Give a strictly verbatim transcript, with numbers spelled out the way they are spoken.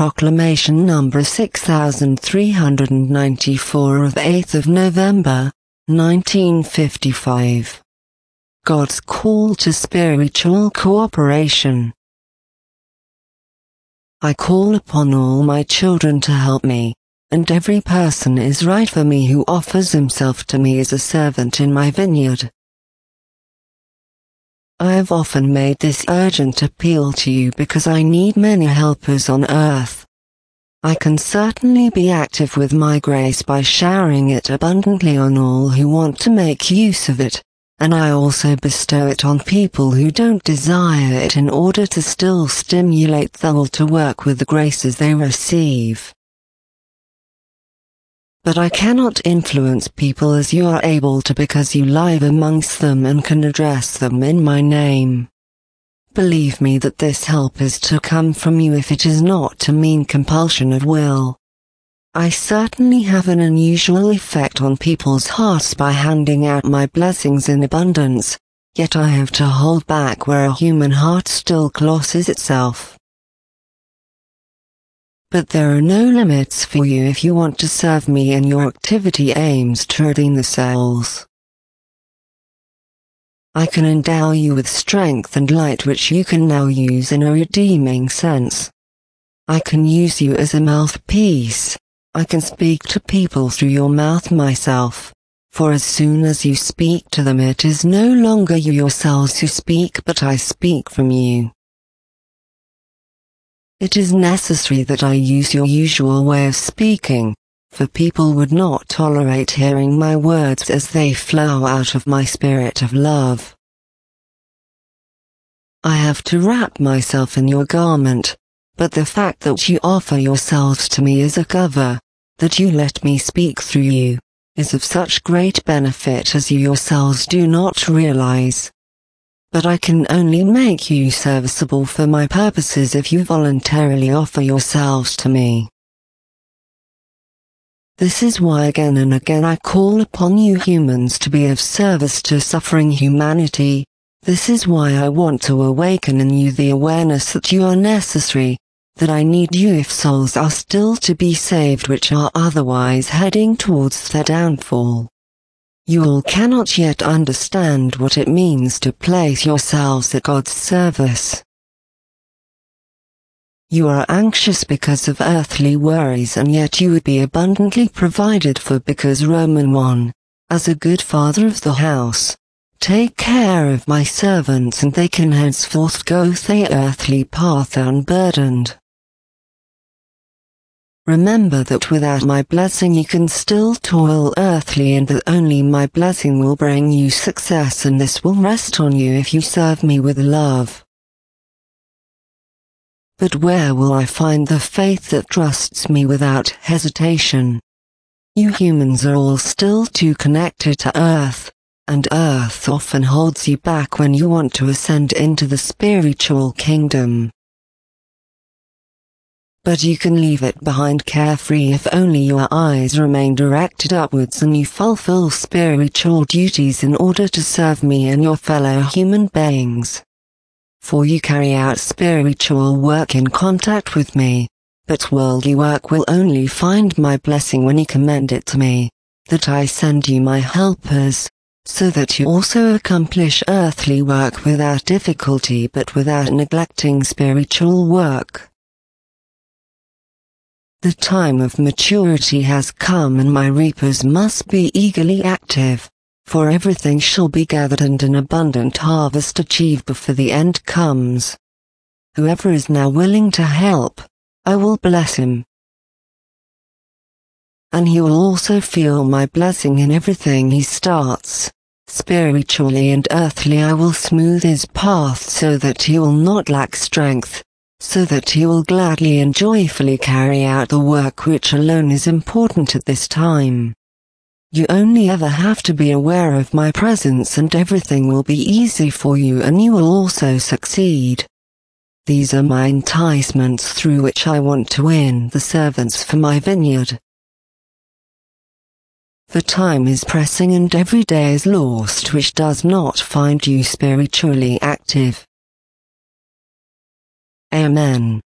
Proclamation number six thousand three hundred ninety-four of eighth of November, nineteen fifty-five. God's call to spiritual cooperation. I call upon all my children to help me, and every person is right for me who offers himself to me as a servant in my vineyard. I have often made this urgent appeal to you because I need many helpers on earth. I can certainly be active with my grace by showering it abundantly on all who want to make use of it, and I also bestow it on people who don't desire it in order to still stimulate them to work with the graces they receive. But I cannot influence people as you are able to because you live amongst them and can address them in my name. Believe me that this help is to come from you if it is not to mean compulsion of will. I certainly have an unusual effect on people's hearts by handing out my blessings in abundance, yet I have to hold back where a human heart still closes itself. But there are no limits for you if you want to serve me and your activity aims to redeem the souls. I can endow you with strength and light which you can now use in a redeeming sense. I can use you as a mouthpiece. I can speak to people through your mouth myself, for as soon as you speak to them it is no longer you yourselves who speak but I speak from you. It is necessary that I use your usual way of speaking, for people would not tolerate hearing my words as they flow out of my spirit of love. I have to wrap myself in your garment, but the fact that you offer yourselves to me as a cover, that you let me speak through you, is of such great benefit as you yourselves do not realize. But I can only make you serviceable for my purposes if you voluntarily offer yourselves to me. This is why again and again I call upon you humans to be of service to suffering humanity. This is why I want to awaken in you the awareness that you are necessary, that I need you if souls are still to be saved which are otherwise heading towards their downfall. You all cannot yet understand what it means to place yourselves at God's service. You are anxious because of earthly worries and yet you would be abundantly provided for because Romans one, as a good father of the house, take care of my servants and they can henceforth go their earthly path unburdened. Remember that without my blessing you can still toil earthly and that only my blessing will bring you success and this will rest on you if you serve me with love. But where will I find the faith that trusts me without hesitation? You humans are all still too connected to Earth, and Earth often holds you back when you want to ascend into the spiritual kingdom. But you can leave it behind carefree if only your eyes remain directed upwards and you fulfill spiritual duties in order to serve me and your fellow human beings. For you carry out spiritual work in contact with me, but worldly work will only find my blessing when you commend it to me, that I send you my helpers, so that you also accomplish earthly work without difficulty but without neglecting spiritual work. The time of maturity has come and my reapers must be eagerly active, for everything shall be gathered and an abundant harvest achieved before the end comes. Whoever is now willing to help, I will bless him. And he will also feel my blessing in everything he starts. Spiritually and earthly I will smooth his path so that he will not lack strength, so that he will gladly and joyfully carry out the work which alone is important at this time. You only ever have to be aware of my presence and everything will be easy for you and you will also succeed. These are my enticements through which I want to win the servants for my vineyard. The time is pressing and every day is lost which does not find you spiritually active. Amen.